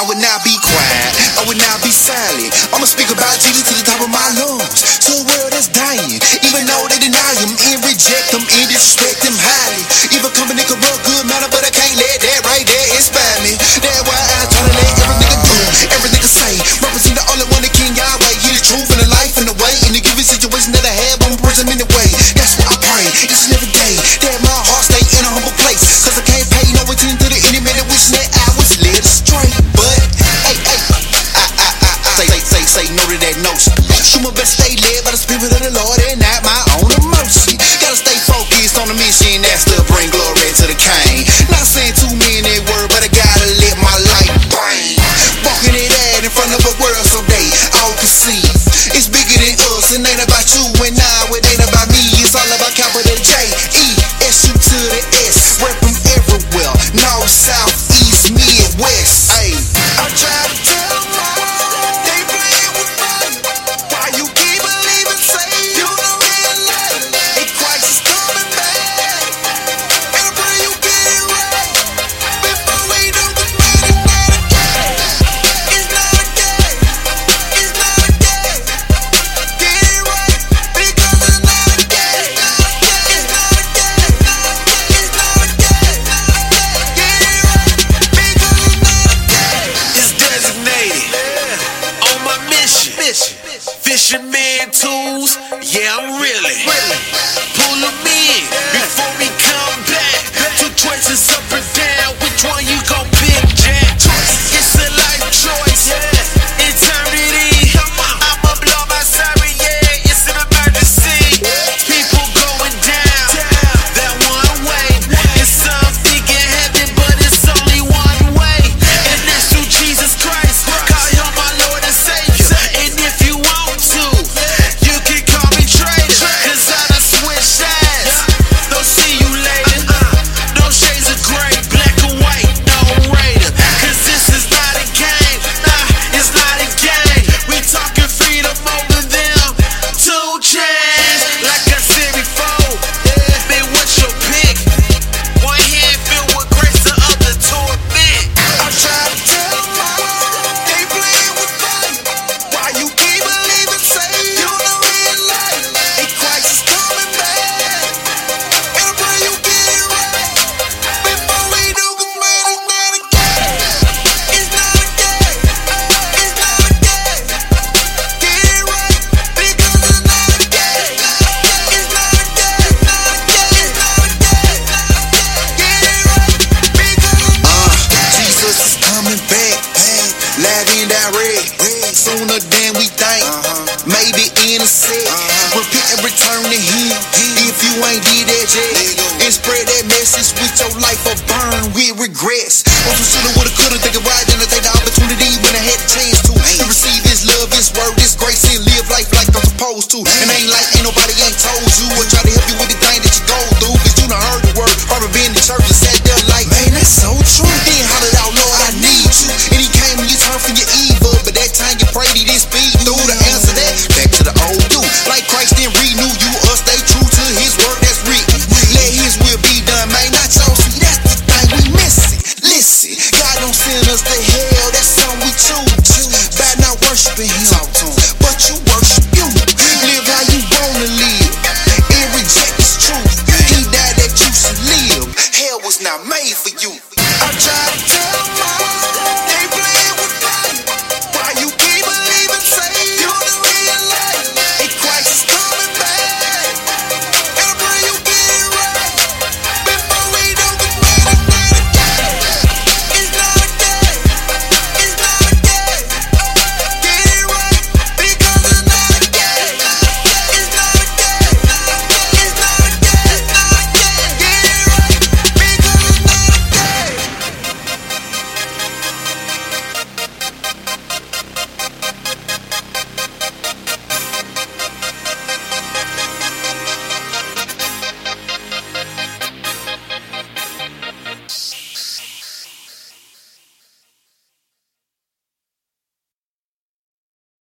I would not be quiet, I would not be silent. I'ma speak about Jesus to the top of my lungs, to a world that's dying. Even though they deny him and reject him and disrespect him highly. Even coming in corrupt good matter, but I can't let that right there inspire me. That's why I try to let every nigga do, every nigga say. Represent the only one that King Yahweh. He the truth and the life and the way. In the given situation that I have, I'm present in the way. That's why I pray each and every day that my heart stay in a humble place. Cause I can't pay no attention to the enemy that wishing that I was led astray. But hey, say no to that notion. Shoot my best stay led by the Spirit of the Lord and not my own emotion. Gotta stay focused on the mission that's to bring glory to the King. Not saying too many words, but I gotta let my light bang. Walking it out in front of a world so they all can see. It's bigger than us, it ain't about you and I, it ain't about me. It's all about capital J-E-S-U to the S. Rep them everywhere, north, south, east, midwest. Ay, I try to tell them all, they playing with fire. Why you keep believing, say you know real life, and Christ is coming back. And I pray you get it right before we do the night. It's not a game, it's not a game. Get it right because it's not a game. It's not a game, it's not a game. Get it right because it's not a game. It's designated on my mission. Fisherman tools, yeah, I'm really pull them in before we come back. Two choices up or down, which one you gon' pick, Jack? It's a life choice, eternity. I'ma blow my siren, yeah, it's an emergency. People going down that one way, and some thinking heaven, but it's only one way, and that's through Jesus Christ. Call him my Lord and Savior, and if you want to, you can call me traitor, cause I done switched sides. Don't see you later. No shades of gray, black and white, no raider, cause this is not a game. Nah, it's not a game. We talking freedom over them 2 chains. Like I said before, man, what's your pick? One hand filled with grace, the other torment. I try to tell them all, they playing with fire. Why you keep believing, say you know real life, and Christ is coming back. And I pray you get it right before we do, cause man, it's not a game. It's not a game, it's not a game. Get it right because it's not a game. It's not a game, not a game, it's not a game. Get it right because it's not a game. Jesus is coming back, live and direct, sooner than we think. Maybe in a sec, repent and return to him if you ain't did that yet, and spread that message with your life or burn with regrets. On some shoulda, woulda, coulda, think it right, then I take the opportunity when I had the chance to receive his love, his word, his grace, and live life like I'm supposed to. And ain't like ain't nobody ain't told you or try to help you with the thing that you go through, cause you done heard the word, probably been in church and sat there like, man, that's so true. Then hollered out, Lord, I need you, and he came and you turned from your evil, but that time you prayed, he didn't speak through. To answer that, back to the old dude, like Christ didn't renew you or stay true to his word that's written. Let his will be done, man, not yours. See, that's the thing we missing. Listen, God don't send us to hell, that's something we choose by not worshiping him.